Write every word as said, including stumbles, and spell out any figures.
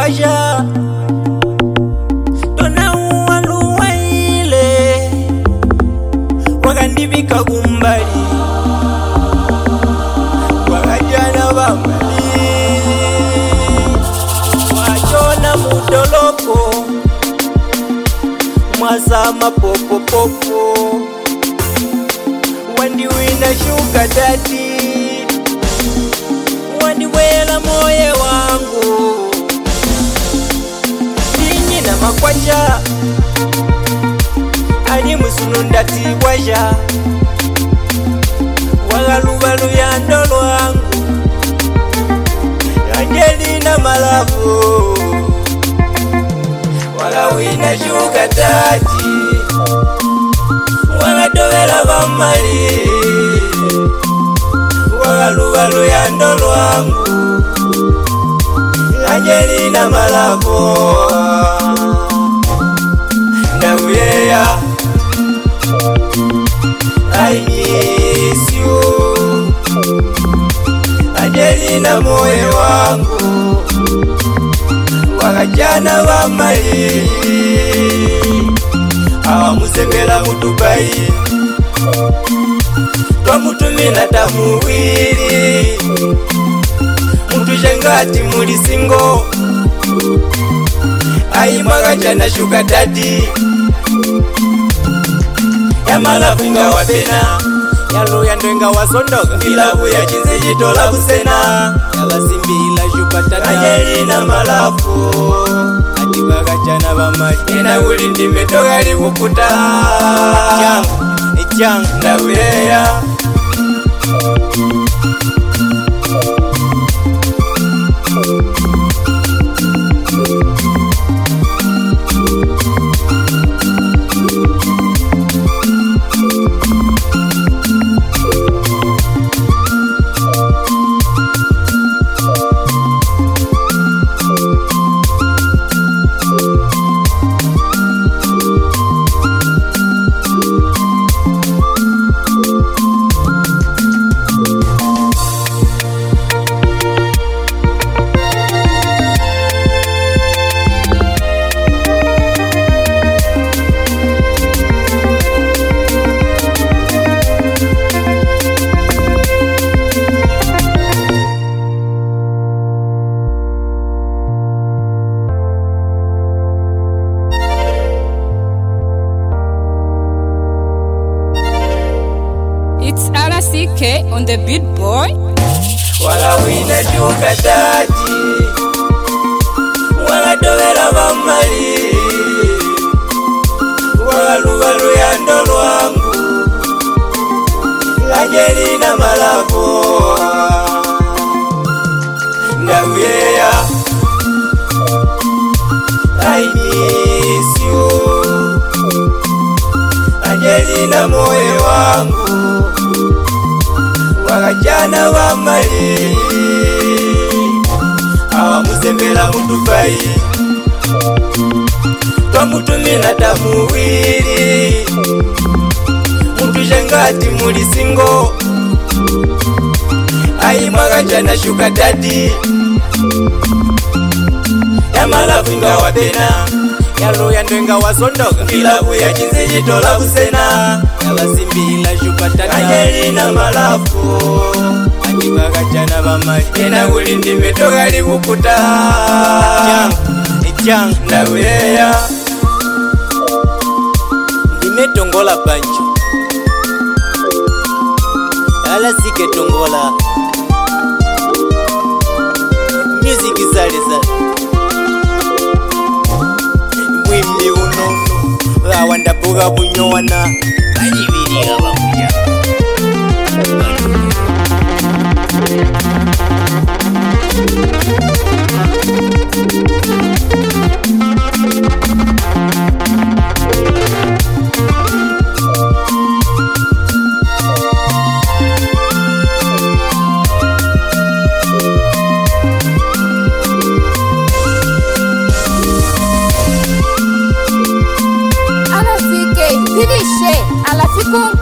waja tona uwaluwaile wakandibika kumbali wakajana bambali wachona mudoloko mwasama popo popo wandiwina shuga dadi wandiwela moye wangu dinyi na makwacha ali musunundati waja wagalubalu ya ndolo wangu angeli na malavu wagawina shuga dadi wagadovela bamali wagalubalu ya ndolo wangu angeli na malavu ndabuyeya I miss you angeli na moyo wangu wakajana bamali awamusembela mu Dubai twamutumila tamuwili mutujengati muli singo ayimwakajana shuga dadi yamalafu inga wapena yaluya ndwenga wasondoka filabu ya chinzi jitola busena yabasimbila shupatana ajeli na malafu atibakajana bamali ena uli ndimetoka libukuta changu ichangu ndabuyeya It's R C K on the beat, boy. wagawina shuga dadi wagadovela bamali wagalubalu ya ndolo wangu angeli na malavu ndabuyeya I miss you angeli na moyo wangu wakajana bamali awamusembela mu Dubai twamutumila tamuwili mutujengati muli singo ayimwakajana shuga dadi yamalafu inga wapena yaluya ndwenga wasondoka filabu ya chinzi jitola busena yabasimbila shupatana angeli na malafu atibakajana bamali ena uli ndimetoka libukuta changu ichangu ndabuyeya ndimetongola banjo ala sike tongola music zale zale mwimbi unono awandapuga bunyowana bajibirira bamuja R C K, Didishe, Alafikun